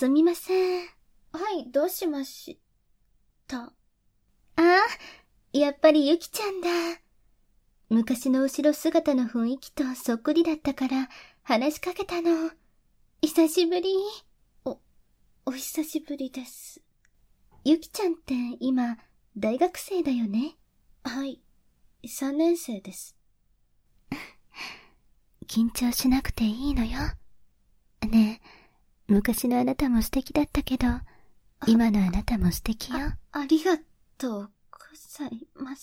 すみません。 はい、どうしました？ ああ、やっぱりゆきちゃんだ。昔の後ろ姿の雰囲気とそっくりだったから話しかけたの。久しぶり。 お久しぶりです。 ゆきちゃんって今、大学生だよね？ はい、3年生です。 緊張しなくていいのよ。ねえ、昔のあなたも素敵だったけど、今のあなたも素敵よ。 ありがとうございます。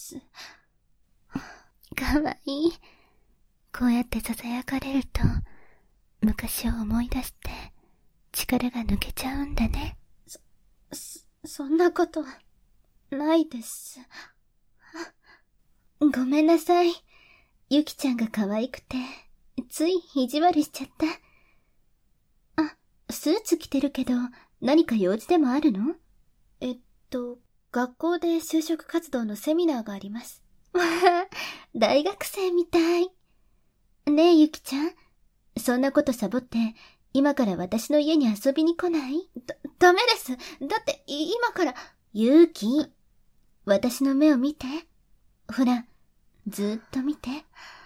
かわいい。こうやって囁かれると、昔を思い出して、力が抜けちゃうんだね。 そんなことは、ないです。 ごめんなさい。ゆきちゃんが可愛くて、つい意地悪しちゃった。あ、スーツ着てるけど、何か用事でもあるの？ 学校で就職活動のセミナーがあります。 わあ、大学生みたい。ねえ、ゆきちゃん。そんなことサボって、今から私の家に遊びに来ない？ ダメです。だって、今から。 ゆうき、私の目を見て。ほら、ずーっと見て。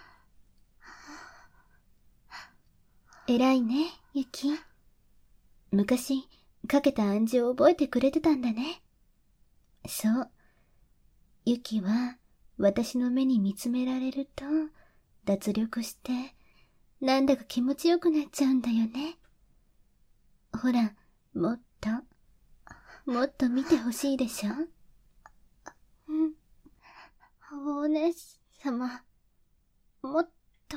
偉いね、ゆき。昔、かけた暗示を覚えてくれてたんだね。そう。ゆきは、私の目に見つめられると、脱力して、なんだか気持ちよくなっちゃうんだよね。ほら、もっと見てほしいでしょ？ お姉様、もっと。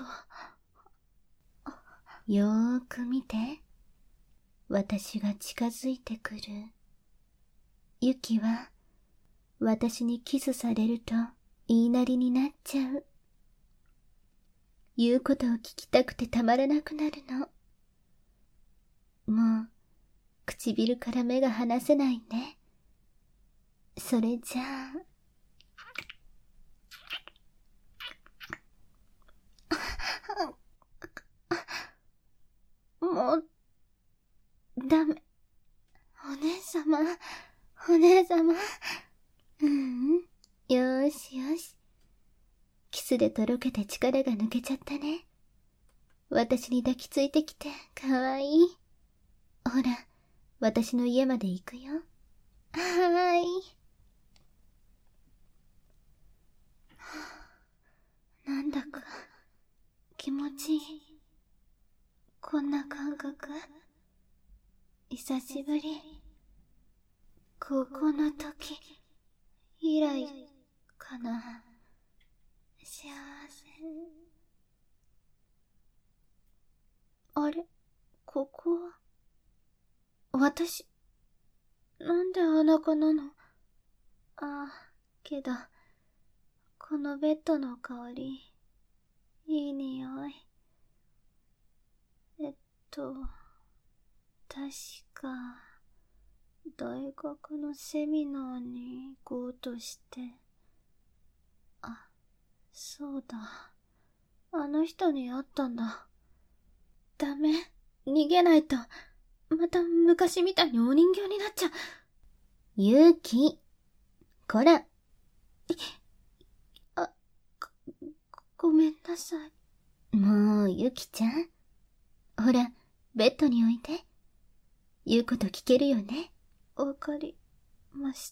よーく見て。私が近づいてくる。ゆきは、私にキスされると言いなりになっちゃう。言うことを聞きたくてたまらなくなるの。もう、唇から目が離せないね。それじゃあ。 もう、ダメ。お姉様。よーしよし。キスでとろけて力が抜けちゃったね。私に抱きついてきてかわいい。ほら、私の家まで行くよ。 はーい。なんだか、気持ちいい。こんな感覚。久しぶり。高校の時以来かな。幸せ。あれ、ここは私、なんで裸なの？けど、このベッドの香り、いい匂い。確か、大学のセミナーに行こうとして。そうだ。あの人に会ったんだ。ダメ。逃げないと。また昔みたいにお人形になっちゃう。 ゆうき。こら。 ごめんなさい。 もう、ゆきちゃん。ほら、ベッドにおいて。言うこと聞けるよね。 わかりました。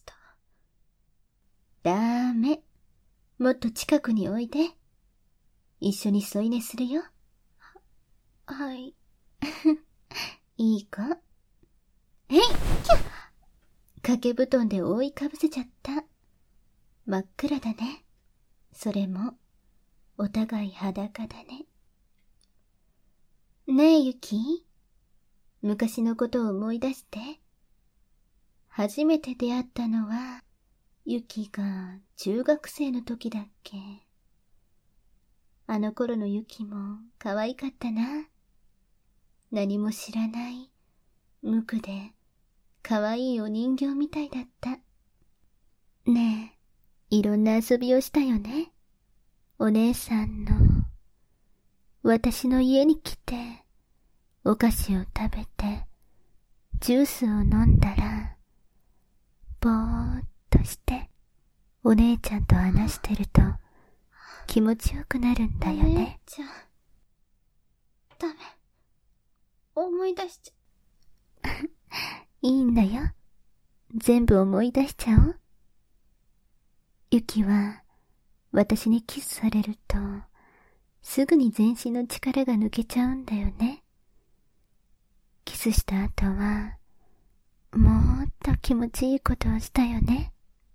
ダメ。もっと近くにおいで。一緒に添い寝するよ。 はい。 いい子。えい！掛け布団で覆いかぶせちゃった。真っ暗だね。それも、お互い裸だね。ねえ、ゆき。昔のことを思い出して。初めて出会ったのは、ゆきが中学生の時だっけ。あの頃のゆきも可愛かったな。何も知らない、無垢で、可愛いお人形みたいだった。ねえ、いろんな遊びをしたよね。お姉さんの、私の家に来て、お菓子を食べて、 ジュースを飲んだら、ぼーっとして、お姉ちゃんと話してると気持ちよくなるんだよね。 お姉ちゃん。ダメ。思い出しちゃ。 いいんだよ。全部思い出しちゃおう。ユキは、私にキスされると、すぐに全身の力が抜けちゃうんだよね。キスした後は、もっと気持ちいいことをしたよね。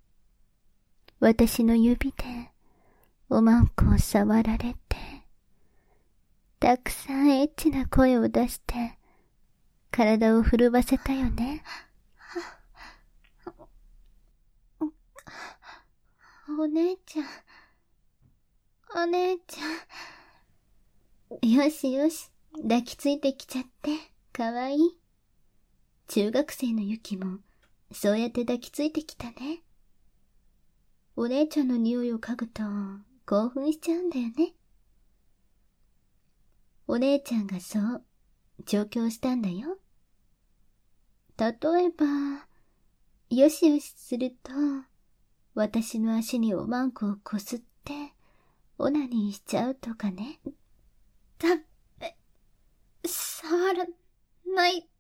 私の指で、おまんこを触られて、たくさんエッチな声を出して、体を震わせたよね。 お姉ちゃん。お姉ちゃん。よしよし、抱きついてきちゃって、かわいい。中学生のユキも、そうやって抱きついてきたね。お姉ちゃんの匂いを嗅ぐと、興奮しちゃうんだよね。お姉ちゃんがそう、調教したんだよ。例えば、よしよしすると、私の足におまんこをこすって、オナニーしちゃうとかね。 ダメ。触らないって。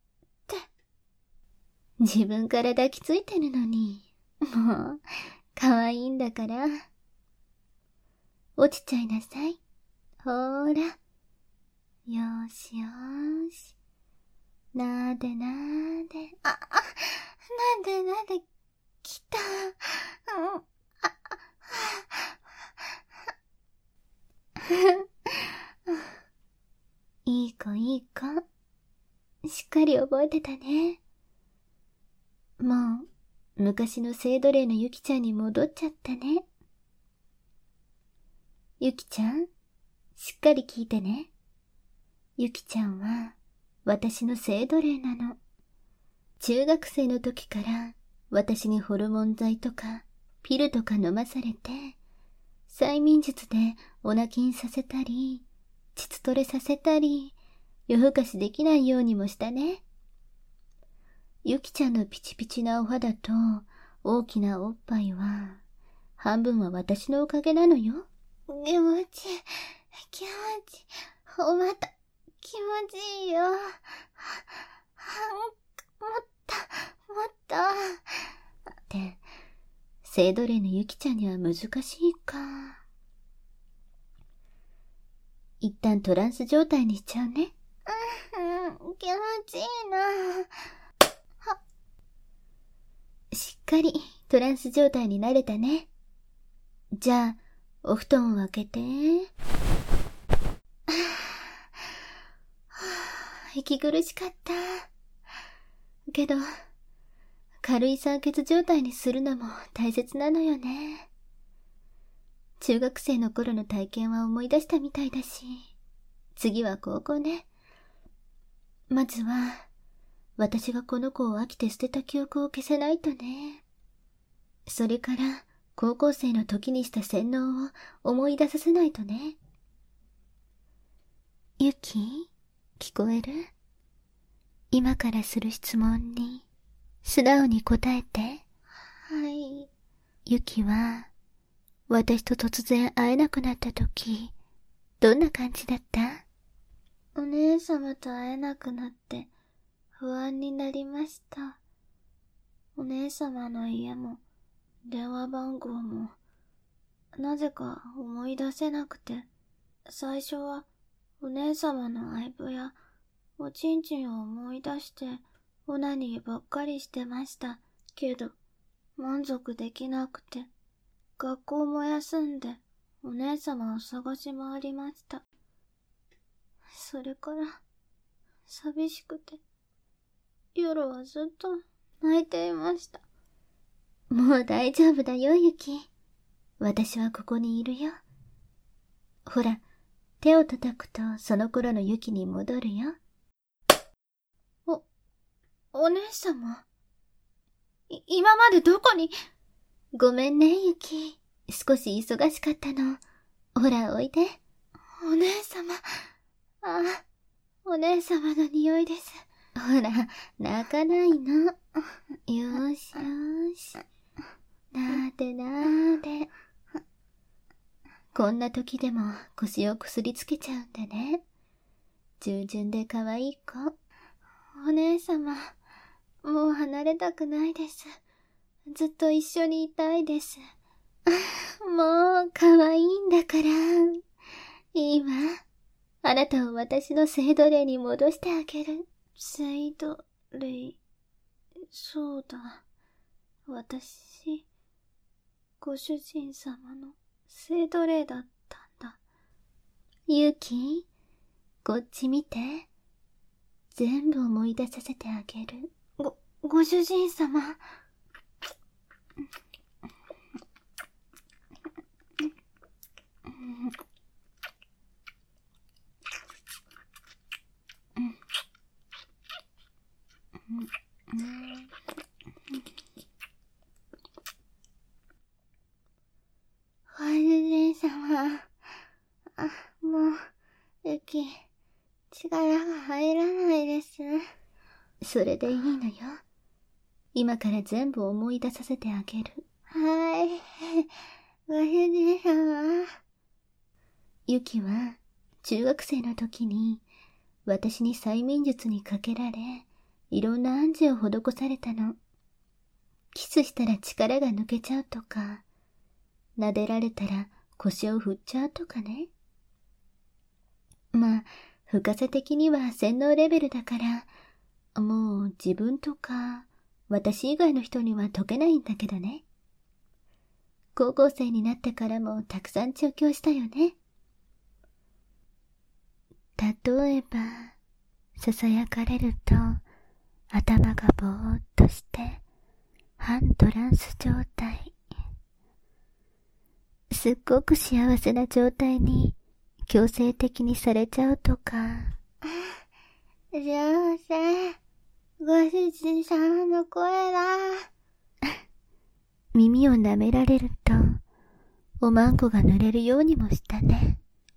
自分から抱きついてるのに、もう、可愛いんだから。落ちちゃいなさい。ほーら。よーしよーし。なーでなーで。 なんで、来た。 いい子いい子。しっかり覚えてたね。もう、昔の性奴隷のユキちゃんに戻っちゃったね。ユキちゃん、しっかり聞いてね。ユキちゃんは、私の性奴隷なの。中学生の時から、私にホルモン剤とか、ピルとか飲まされて、催眠術でオナキンさせたり、膣トレさせたり、夜更かしできないようにもしたね。ユキちゃんのピチピチなお肌と大きなおっぱいは、半分は私のおかげなのよ。 気持ちいい。おまた、気持ちいいよ。もっと。 って、性奴隷のユキちゃんには難しいか。一旦トランス状態にしちゃうね。 気持ちいいな。 しっかりトランス状態になれたね。じゃあ、お布団を開けて。息苦しかった。けど、軽い酸欠状態にするのも大切なのよね。中学生の頃の体験は思い出したみたいだし、次は高校ね。まずは、私がこの子を飽きて捨てた記憶を消せないとね。それから、高校生の時にした洗脳を思い出させないとね。ユキ、聞こえる？今からする質問に、素直に答えて。 はい。 ユキは、私と突然会えなくなった時、どんな感じだった？ お姉様と会えなくなって不安になりました。お姉様の家も電話番号もなぜか思い出せなくて、最初はお姉様の相棒やおちんちんを思い出してオナニーばっかりしてました。けど満足できなくて、学校も休んでお姉様を探し回りました。それから寂しくて夜はずっと泣いていました。 もう大丈夫だよ、ユキ。私はここにいるよ。ほら、手を叩くとその頃のユキに戻るよ。 お姉様。今までどこに？ ごめんね、ユキ。少し忙しかったの。ほら、おいで。 お姉様。お姉様の匂いです。 ほら、泣かないの。よーしよーし。なーでなーで。こんな時でも腰をくすりつけちゃうんだね。従順で可愛い子。 お姉様、もう離れたくないです。ずっと一緒にいたいです。 もう可愛いんだから。いいわ。あなたを私の聖奴隷に戻してあげる。 聖奴隷、そうだ。私、ご主人様の聖奴隷だったんだ。 ユキ、こっち見て。全部思い出させてあげる。 ご主人様。ご主人様。もう、ユキ、力が入らないです。 それでいいのよ。今から全部思い出させてあげる。 はい。ご主人様。 ユキは中学生の時に私に催眠術にかけられ、いろんな暗示を施されたの。キスしたら力が抜けちゃうとか、撫でられたら腰を振っちゃうとかね。まあ、深さ的には洗脳レベルだから、もう自分とか私以外の人には解けないんだけどね。高校生になってからもたくさん調教したよね。例えば、囁かれると頭がぼーっとして半トランス状態。すっごく幸せな状態に強制的にされちゃうとか。 幸せ。ご主人様の声だ。 耳を舐められるとおまんこが濡れるようにもしたね。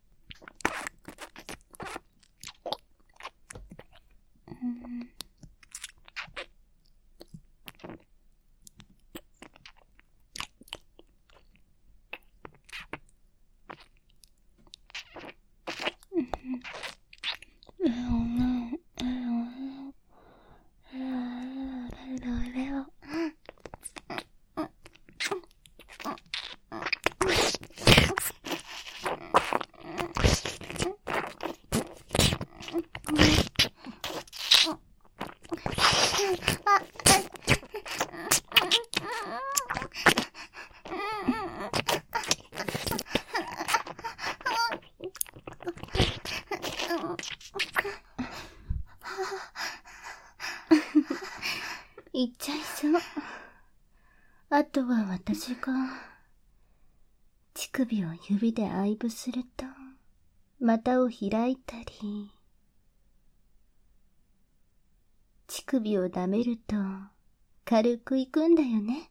行っちゃいそう。あとは私が乳首を指で愛撫すると股を開いたり、乳首を舐めると軽くいくんだよね。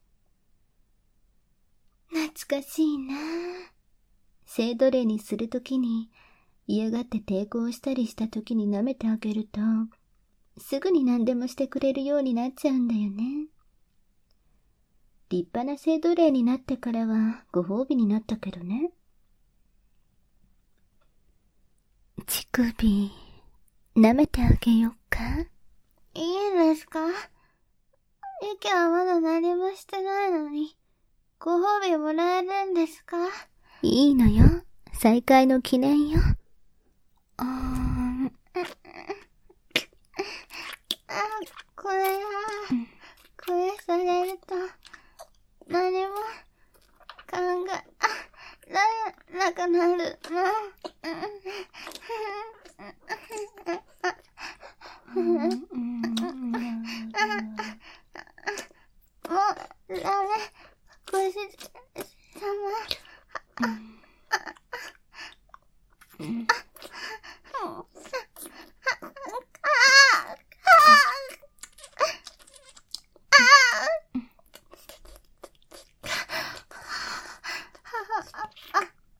懐かしいなぁ。性奴隷にするときに嫌がって抵抗したりしたときに舐めてあげるとすぐに何でもしてくれるようになっちゃうんだよね。立派な性奴隷になってからはご褒美になったけどね。乳首舐めてあげよっか。 いいですか？ユキはまだ何もしてないのに、ご褒美もらえるんですか？ いいのよ。再会の記念よ。 これは、これされると、何も考えられなくなるの。もう、ダメ。ご主人様。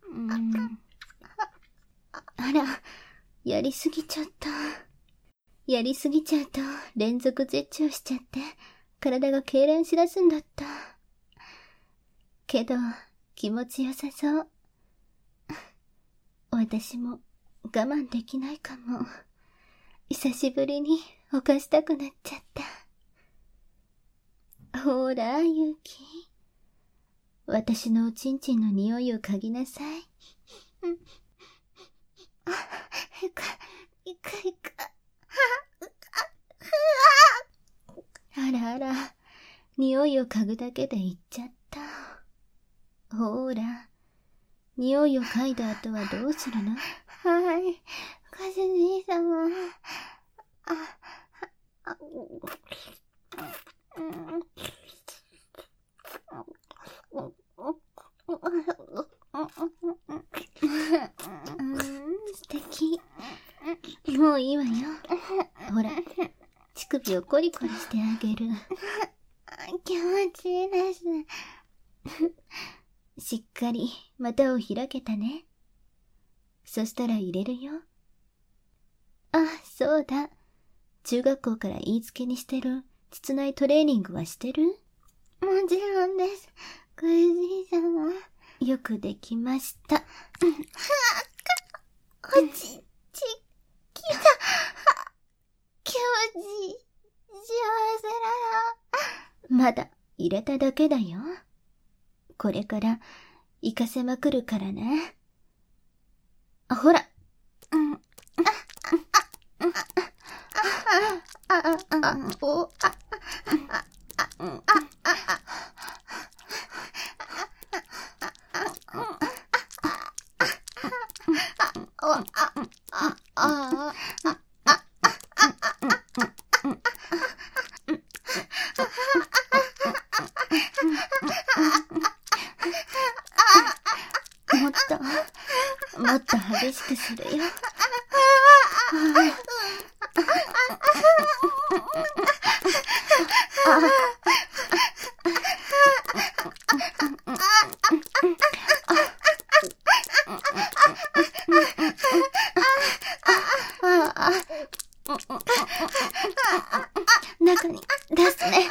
あら、やりすぎちゃった。 やりすぎちゃうと連続絶頂しちゃって体が痙攣しだすんだった。けど気持ちよさそう。私も我慢できないかも。久しぶりに犯したくなっちゃった。ほら、ユキ。私のおちんちんの匂いを嗅ぎなさい。いか。あらあら、匂いを嗅ぐだけで言っちゃった。ほら、匂いを嗅いだ後はどうするの？ はい、ご主人様。 素敵。もういいわよ。ほら、乳首をコリコリしてあげる。 気持ちいいです。 しっかり股を開けたね。そしたら入れるよ。あ、そうだ。中学校から言いつけにしてる膣内トレーニングはしてる？ もちろんです。ご主人様。 よくできました。 きた。気持ちいい。幸せだな。 まだ入れただけだよ。これから行かせまくるからね。ほら。もっと激しくするよ。中に出すね。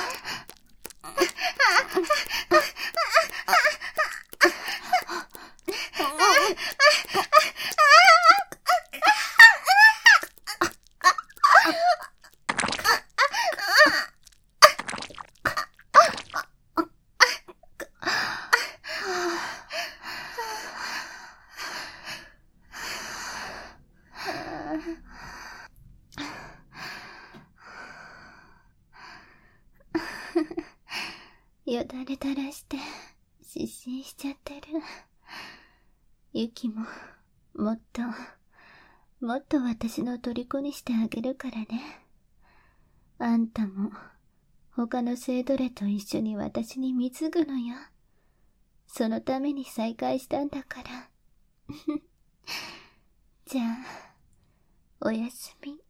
よだれ垂らして失神しちゃってる。ユキももっと私の虜にしてあげるからね。あんたも他の生徒らと一緒に私に貢ぐのよ。そのために再会したんだから。じゃあおやすみ。